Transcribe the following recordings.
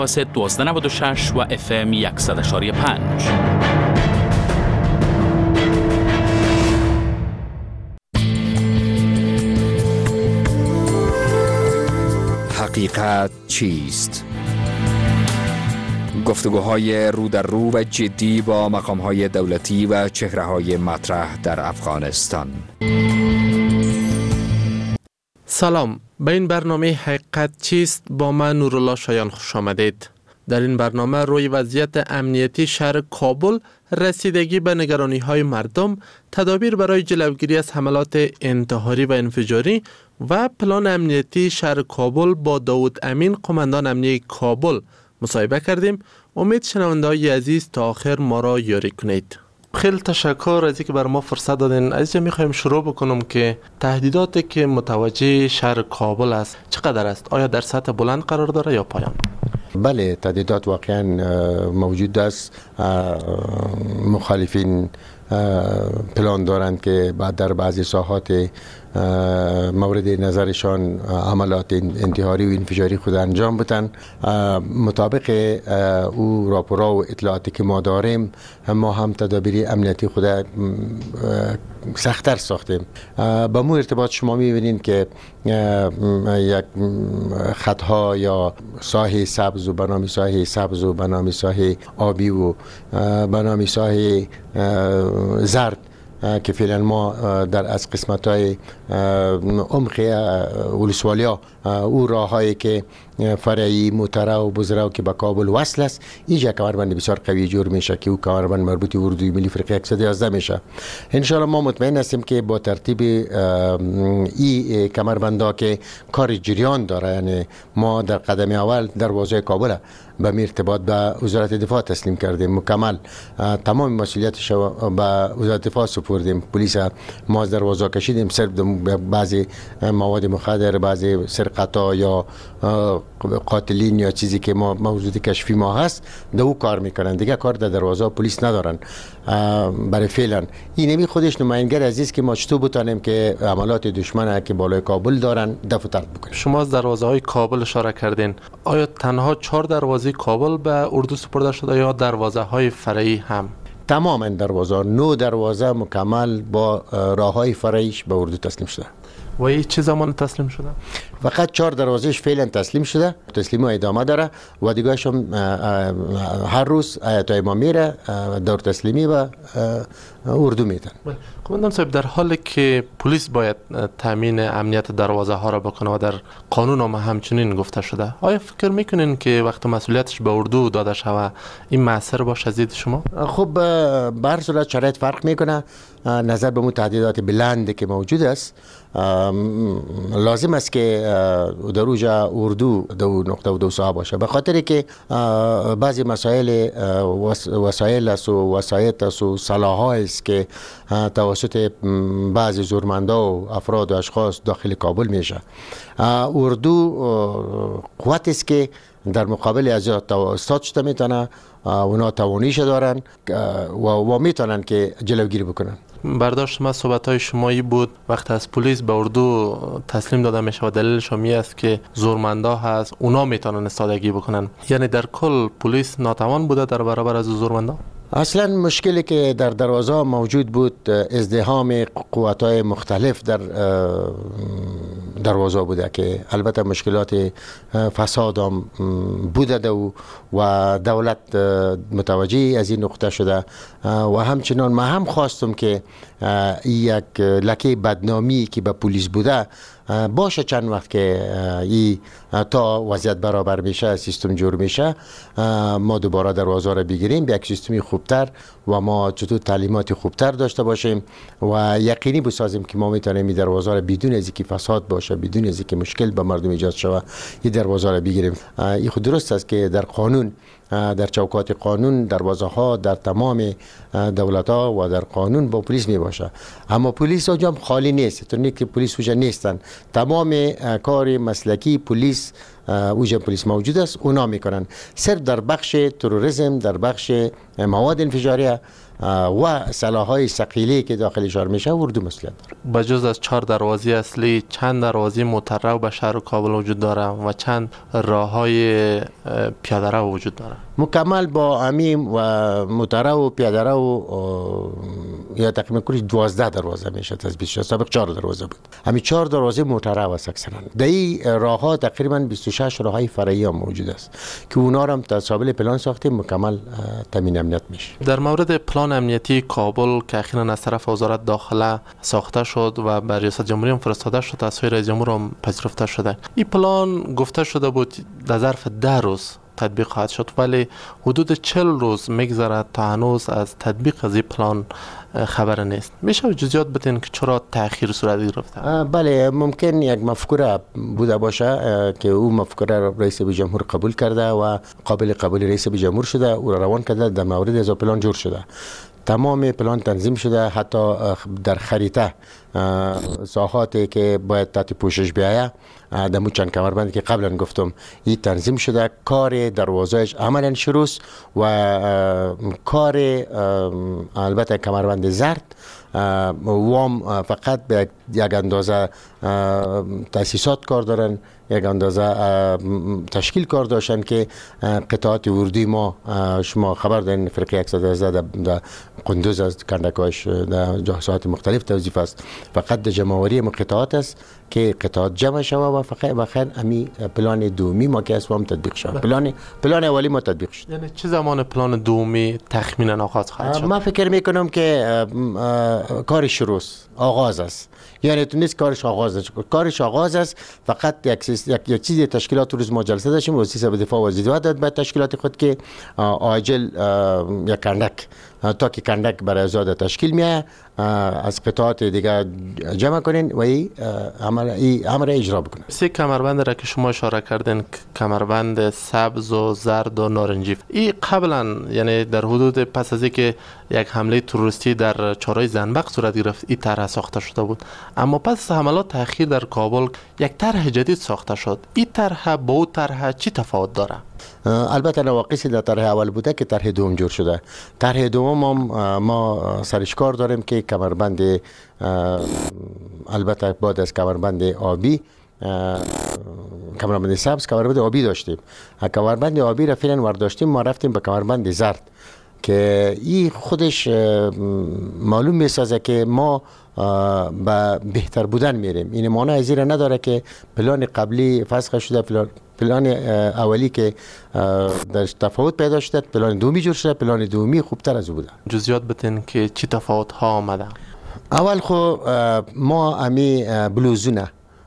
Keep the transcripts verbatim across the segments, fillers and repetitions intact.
دوازده نود و شش و اف ام صد و یک و پنج. حقیقت چیست؟ گفتگوهای رو در رو و جدی با مقامهای دولتی و چهره‌های مطرح در افغانستان. سلام، به این برنامه حقیقت چیست با من نورالله شایان خوش آمدید. در این برنامه روی وضعیت امنیتی شهر کابل، رسیدگی به نگرانی‌های مردم، تدابیر برای جلوگیری از حملات انتحاری و انفجاری و پلان امنیتی شهر کابل با داود امین، قماندان امنیتی کابل مصاحبه کردیم. امید شنونده‌های عزیز تا آخر ما را یاری کنید. خیلی تشکر از اینکه بر ما فرصت دادین. عزیز میخوایم شروع بکنم که تهدیداتی که متوجه شهر کابل است چقدر است؟ آیا در سطح بلند قرار داره یا پایان؟ بله، تهدیدات واقعا موجود است. مخالفین پلان دارند که بعد در بعضی ساحات مورد نظرشان عملات انتحاری و انفجاری خود انجام بدن. مطابق او راپورها و اطلاعاتی که ما داریم، ما هم تدابیر امنیتی خود سخت‌تر ساختیم. با مو ارتباط شما می‌بینید که یک خطها یا ساحه سبز و بنامی ساحه سبز و بنامی ساحه آبی و بنامی ساحه زرد که فعلا ما در از قسمت‌های عمق ولسوالیا او راه‌هایی که فرعی موتره و بزرگ که به کابل وصل است، اینجا کمربند بسیار قوی جور میشه که او کمربند مربوط اردوی ملی فرقه صد و یازده میشه. ان شاء الله ما مطمئن هستیم که با ترتیب این کمربندها که کار جریان داره، یعنی ما در قدم اول دروازه کابل به ارتباط به وزارت دفاع تسلیم کردیم، مکمل تمام مسئولیتش به وزارت دفاع سپردیم. پلیس ما از دروازه کشیدیم، صرف بعضی مواد مخدر، بعضی سرقتا یا قاتلین یا چیزی که ما موجود کشفی ما هست دو او کار میکنن، دیگه کار در دروازه پلیس ندارن. برای فعلا این نمی خودش نماینگر عزیز که ما چطور بتانیم که عملات دشمن که بالای کابل دارن دفع طرد بکنیم. شما از دروازه های کابل اشاره کردین، آیا تنها چهار دروازه کابل به اردو سپرده شده یا دروازه های فرعی هم؟ تماما دروازه، نو دروازه مکمل با راه های فرعیش به اردو تسلیم شده. و این چه زمان تسلیم شده؟ فقط چهار دروازهش فعلا تسلیم شده، تسلیم ادامه داره و دیگه‌اش هم هر روز آیت ما میره دور تسلیمی و اردو میدن. قماندان صاحب، در حالی که پلیس باید تامین امنیت دروازه ها را بکنه و در قانون هم همچنین گفته شده، آیا فکر میکنین که وقت مسئولیتش به اردو داده شود این مؤثر باشه از دید شما؟ خب به هر صورت شرایط فرق میکنه. نظر به تهدیدات بلند که موجود است، لازم است که در اوجا اردو دو نقطه و دو ساعه باشه، به خاطر که بعضی مسائل وسایل است و وسایط است و سلاح‌ها است که توسط بعضی زورمندا و افراد و اشخاص داخل کابل میشه. اردو قوت است که در مقابل از استاد شده میتونه، اونا توانیش دارن و, و میتونن که جلوگیری بکنن. برداشت ما صحبت های شمایی بود وقت از پلیس به اردو تسلیم داده میشه و دلیلش می است که زورمندا هست، اونا میتونن استادگی بکنن، یعنی در کل پلیس ناتوان بوده در برابر از زورمندا؟ اصلا مشکلی که در دروازه موجود بود ازدحام قوت‌های مختلف در دروازه بوده که البته مشکلات فساد هم بوده و, و دولت متوجه از این نقطه شده و همچنان ما هم خواستم که یک لکه بدنامی که به پلیس بوده باشه چند وقت که ای تا وضعیت برابر میشه، سیستم جور میشه، ما دوباره دروازه را بگیریم به یک سیستمی خوبتر و ما چطور تعلیمات خوبتر داشته باشیم و یقینی بسازیم که ما میتونیم این دروازه را بدون از اینکه فساد باشه، بدون از اینکه مشکل به مردم ایجاد شود، این دروازه را بگیریم. این خود درست است که در قانون، در چوکات قانون دروازه ها در تمام دولت ها و در قانون با پلیس می باشه، اما پلیس اونجا خالی نیست، تو که پلیس اونجا نیستن. تمام کار مسلکی پلیس اوج پلیس موجود است، اونا میکنن. صرف در بخش تروریسم، در بخش مواد انفجاریه و سلاح‌های ثقیلی که داخل شهر میشه اردو مسئولیت داره. بجز از چهار دروازه اصلی چند دروازه مترو به شهر کابل وجود داره و چند راههای پیاده رو وجود داره؟ مکمل با امیم و مترو و پیاده رو یا تقریبا کلی دوازده دروازه میشه تثبیت شده. سابق چهار دروازه بود. همین چهار دروازه مترو است اکثرا. در این راه ها تقریبا بیست و شش راههای فرعی هم موجود است که اونا رو هم تصابل پلان ساختیم، مکمل تامین امنیت میشه. در مورد پلان امنیتی کابل که اخیراً از طرف وزارت داخله ساخته شد و بر ریاست جمهوری هم فرستاده شد، از سوی رئیس جمهور هم پذیرفته شده، این پلان گفته شده بود در ظرف ده روز تطبیق خواهد شد، ولی حدود چهل روز میگذره تا هنوز از تطبیق از این پلان خبر نیست. میشه جزئیات بدین که چرا تأخیر صورت گرفته؟ بله، ممکن یک مفکوره بوده باشه که او مفکوره رئیس جمهور قبول کرده و قابل قبول رئیس جمهور شده، او را روان کرده، در مورد از پلان جور شده. تمام پلان تنظیم شده، حتی در خریطه ساحاتی که باید تحت پوشش بیایه دمو چند کمربندی که قبلا گفتم این تنظیم شده. کار دروازهش عملا شروع و کار البته کمربند زرد وام فقط به یک اندازه تاسیسات کار دارن، یک اندازه تشکیل کار داشتن که قطعات ورودی ما شما خبر دارین فرقه صد و هزده در قندوز از کندکاش در جهات مختلف توظیف است. فقط در جمعوری قطعات است که قطعات جمع شوه و فقط بخیر امی پلان دومی ما که اسوام تطبیق شد. پلان پلان اولی ما تطبیق شد. یعنی چه زمان پلان دومی تخمینا آغاز خواهد شد؟ من فکر میکنم که کار شروع آغاز است. یعنی تو نیست کارش آغاز است، کارش آغاز است. فقط یک یک, یک چیزی تشکیلات روز ما جلسه داشتیم، وزیر به دفاع وزیر داد به تشکیلات خود که عاجل یک کندک تا که کندک برای آزاد تشکیل میه از قطعات دیگه جمع کنین و این امر اجرا بکنن. سه کمربند را که شما اشاره کردین، کمربند سبز و زرد و نارنجی، این قبلا یعنی در حدود پس از اینکه یک حمله تروریستی در چهارراه زنبق صورت گرفت این طرح ساخته شده بود، اما پس از حملات تأخیر در کابل یک طرح جدید ساخته شد. این طرح با اون طرح چی تفاوت داره؟ البته نواقصی در طرح اول بوده که طرح دوم جور شده. طرح دوم هم ما سرش کار داریم که کمربند، البته بعد از کمربند آبی کمربند سبز کمربند آبی داشتیم. کمربند آبی را فعلا ورداشتیم، ما رفتیم به کمربند زرد که این خودش معلوم میسازه که ما به بهتر بودن میریم. این معنی از این نداره که پلان قبلی فسخ شده، پلان پلان اولی که در تفاوت پیدا شده، پلان دومی جور شده، پلان دومی خوبتر از او بوده. جزئیات بدین که چی تفاوت ها آمده؟ اول خو ما امی بلوزونه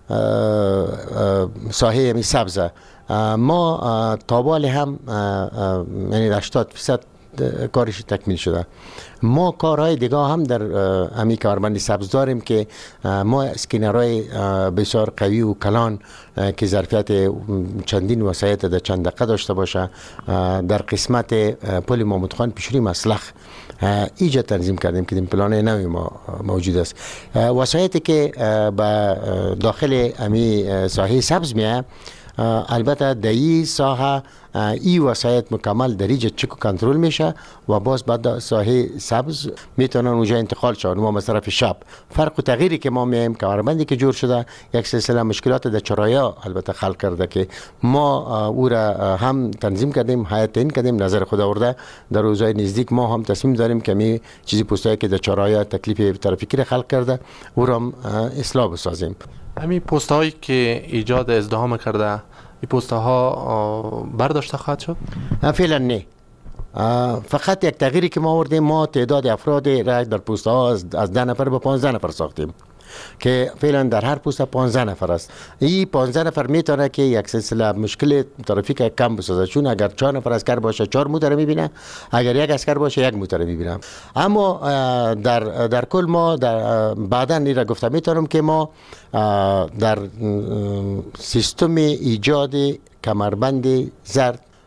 ساحه امی سبزه ما تابال هم یعنی هشتاد درصد کارش تکمیل شده. ما کارهای دیگه هم در امی کمربند سبز داریم که ما اسکینرهای بسیار قوی و کلان که ظرفیت چندین وسایط در چند دقیقه داشته باشه در قسمت پل محمود خان پیشوری مسلخ ایجا تنظیم کردیم که این پلان نوی ما موجود است. وسایطی که به داخل امی ساحه سبز میه البته در این ساحه ای وسایط مکمل در اینجا چک و کنترل میشه و باز بعد ساحه سبز میتونن اونجا انتقال شون. ما از طرف شب فرق و تغییری که ما میایم کمربندی که جور شده یک سلسله مشکلات در چرایا البته خلق کرده که ما او را هم تنظیم کردیم، هیئت تعیین کردیم، نظر خود آورده. در روزهای نزدیک ما هم تصمیم داریم که می چیزی پستایی که در چرایا تکلیف ترافیکی را خلق کرده او را هم اصلاح بسازیم. همین پست هایی که ایجاد ازدحام کرده این پست ها برداشته خواهد شد؟ فعلا نه. فقط یک تغییری که ما آوردیم، ما تعداد افراد را در پست ها از ده نفر به پانزده نفر ساختیم که فعلا در هر پست پانزده نفر است. این پانزده نفر میتونه که یک سلسله مشکل ترافیک کم بسازه، چون اگر چهار نفر اسکر باشه چهار موتر میبینه، اگر یک اسکر باشه یک موتر میبینه. اما در در کل ما در بعدا این را گفتم میتونم که ما در سیستم ایجاد کمربند زرد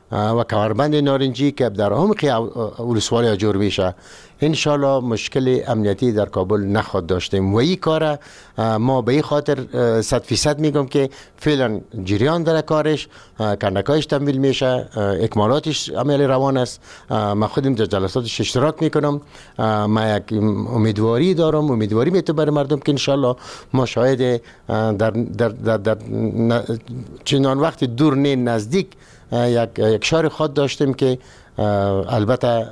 و کمربند نارنجی که در عمق ولسوالی جور میشه، انشالله مشکل امنیتی در کابل نخواد داشتیم. و این کار ما به این خاطر صد فیصد میگم که فعلا جریان داره کارش، کندکایش تمویل میشه، اکمالاتش عمل روان است. ما خودم در جلساتش اشتراک میکنم. ما یک امیدواری دارم، امیدواری میتونم برای مردم که انشالله ما شاید در, در, در, در چنان وقت دور نه نزدیک یک یک شهر خود داشتیم که البته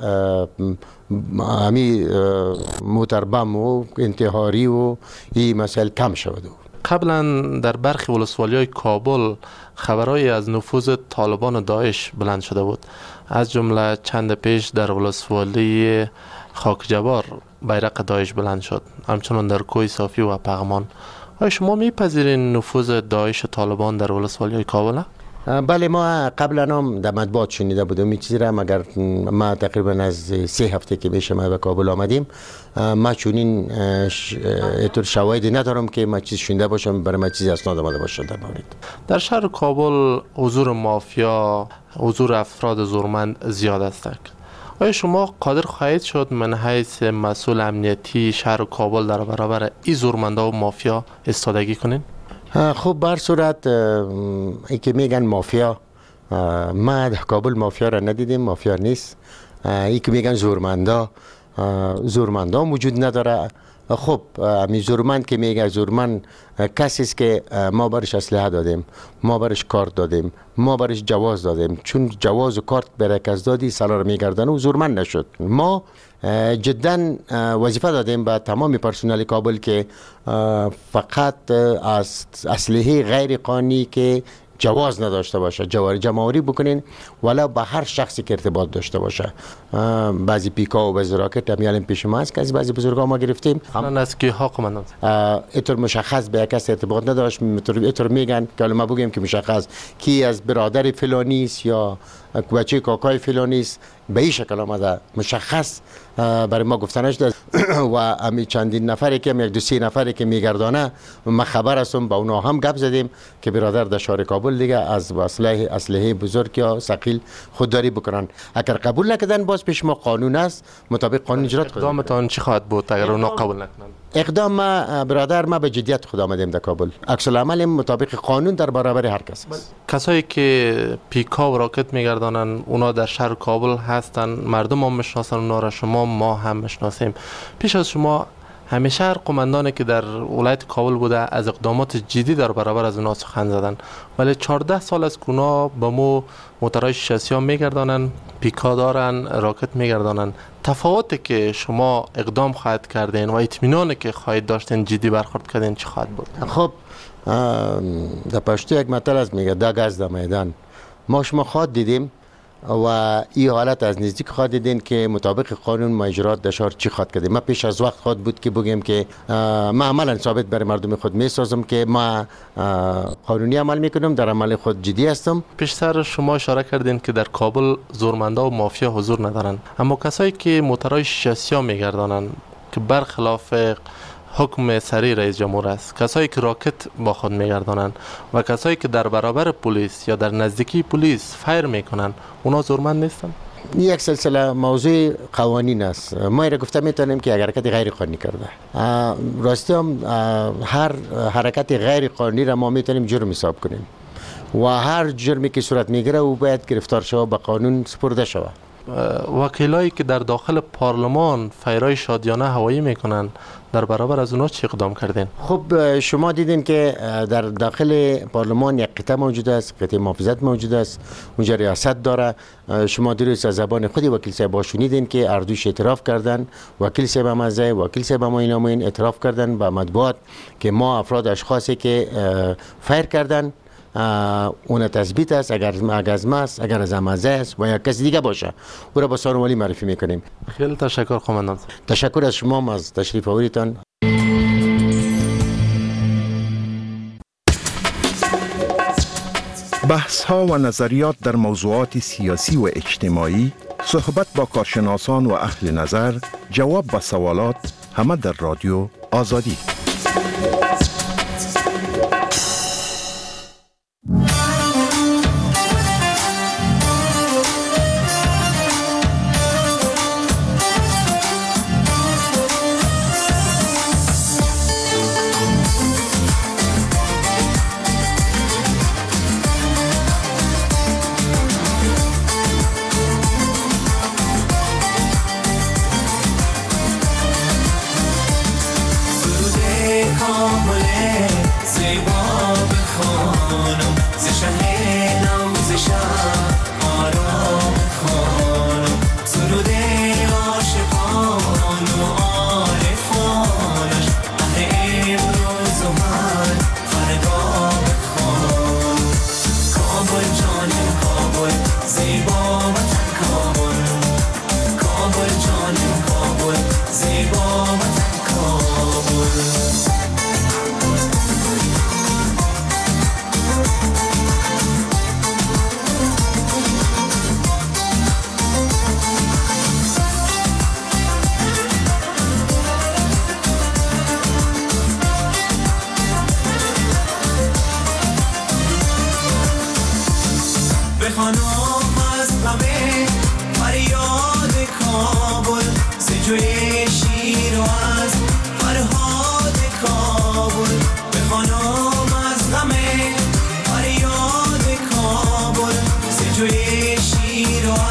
همی موتربم و انتحاری و این مسائل کم شود. قبلا در برخی ولسوالی‌های کابل خبرهای از نفوذ طالبان و داعش بلند شده بود. از جمله چند پیش در ولسوالی خاک جبار بیرق داعش بلند شد، همچنان در کوه صافی و پغمان. آیا شما میپذیرین نفوذ داعش و طالبان در ولسوالی‌های کابل؟ بله، ما قبلا هم در مطبوعات شنیده بودم این چیزی را، مگر ما تقریبا از سه هفته که میشه ما به کابل آمدیم، ما چونین اینطور شواهدی ندارم که ما چیز شنیده باشم برای ما چیزی اسناد آمده باشه در مورد. در شهر کابل حضور مافیا، حضور افراد زورمند زیاد است. آیا شما قادر خواهید شد من حیث مسئول امنیتی شهر کابل در برابر این زورمندا و مافیا ایستادگی کنین؟ خب بر صورت ای که میگن مافیا، ما در کابل مافیا را ندیدیم، مافیا نیست. ای که میگن زورمندا، زورمندا موجود نداره. خب می زورمند که میگه زورمند کسی است که ما برش اسلحه دادیم، ما برش کارت دادیم، ما برش جواز دادیم، چون جواز و کارت برای کس دادی سالار میگردن و زورمند نشد. ما جدا وظیفه دادیم به تمام پرسنل کابل که فقط از اسلحه غیر قانونی که جواز نداشته باشه جواری جمعوری بکنین، ولی با هر شخصی که ارتباط داشته باشه. بعضی پیکا و بعضی راکت همیالین پیش ما است که از بعضی بزرگا ما گرفتیم. الان از کی ها قماندان اینطور مشخص به کس ارتباط نداشت. اینطور میگن که ما بگیم که مشخص کی از برادر فلانی است یا بچه کاکای فلانی است، به این شکل آمده مشخص برای ما گفتنش داد. و امی چندین نفری که یک دو سه نفری که میگردانه ما خبر هستم، با اونا هم گپ زدیم که برادر در شهر کابل دیگه از اسلحه اسلحه بزرگ یا ثقیل خودداری بکنن. اگر قبول نکردن باز پیش ما قانون است، مطابق قانون اجرا کنیم. اقدامتان چی خواهد بود اگر اونا قبول نکنن؟ اقدام ما برادر ما به جدیت خود آمدیم در کابل. عکس العمل مطابق قانون در برابر هر کس است. کسایی که پیکا و راکت میگردانن اونا در شهر کابل هستن، مردم هم میشناسن اونا را، شما ما هم میشناسیم. پیش از شما همیشه هر قماندانی که در ولایت کابل بوده از اقدامات جدی در برابر از اونا سخن زدن، ولی چهارده سال از اونا با مو موترهای شاسی ها میگردانن، پیکا دارن، راکت میگردانن. تفاوتی که شما اقدام خواهد کردین و اطمینانی که خواهید داشتین جدی برخورد کردین چی خواهد بود؟ خب در پشتو یک مطلب است میگه دا گز در میدان. ما شما خواهد دیدیم و این حالت از نزدیک خواهد دیدین که مطابق قانون ما اجرات در شهر چی خواهد کردیم. ما پیش از وقت خواهد بود که بگیم که ما عملا ثابت برای مردم خود میسازم که ما قانونی عمل میکنم، در عمل خود جدی هستم. پیشتر شما اشاره کردین که در کابل زورمندا و مافیا حضور ندارن، اما کسایی که موترهای شاسی ها میگردانن که برخلاف حکم سری رئیس جمهور است، کسایی که راکت با خود میگردانن و کسایی که در برابر پلیس یا در نزدیکی پلیس فایر میکنن، اونا زورمند نیستن؟ یک سلسله موضوع قوانین است. ما را گفته میتونیم که اگر حرکت غیر قانونی کرده، راستی هم هر حرکت غیر قانونی را ما میتونیم جرم حساب کنیم و هر جرمی که صورت میگیره او باید گرفتار شود، به قانون سپرده شود. وکیلایی که در داخل پارلمان فایرای شادیانه هوایی میکنن، در برابر از اونا چی اقدام کردین؟ خب شما دیدین که در داخل پارلمان یک قطعه موجود است، قطعه محافظت موجود است، اونجا ریاست داره. شما دیروز از زبان خودی وکیل صاحب شنیدین که اردوش اعتراف کردن، وکیل صاحب مزه وکیل صاحب ما اینا موین اعتراف کردن با مطبوعات که ما افراد اشخاصی که فایر کردن اون تثبیت است، اگر از ما است، اگر از امازه است و یا کسی دیگه باشه او را با سانوالی معرفی میکنیم. خیلی تشکر قماندان. تشکر از شما از تشریف آوریتان. بحث ها و نظریات در موضوعات سیاسی و اجتماعی، صحبت با کارشناسان و اهل نظر، جواب به سوالات، همه در رادیو آزادی.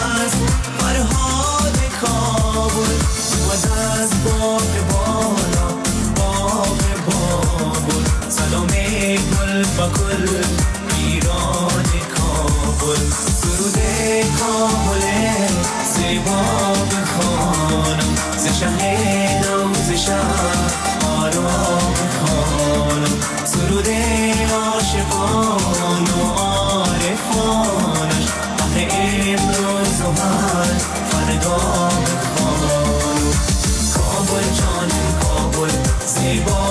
است فرهاد کابل بود از باغ بالا باغ بابل سلام گل با گل ایران کابل سرود کابل زیبا بخوانم ز شهید و ز شهر آرام بخوانم سرود عاشقان و عارفانش بحر امروز و هر فردا بخوانم کابل جانم کابل زیبا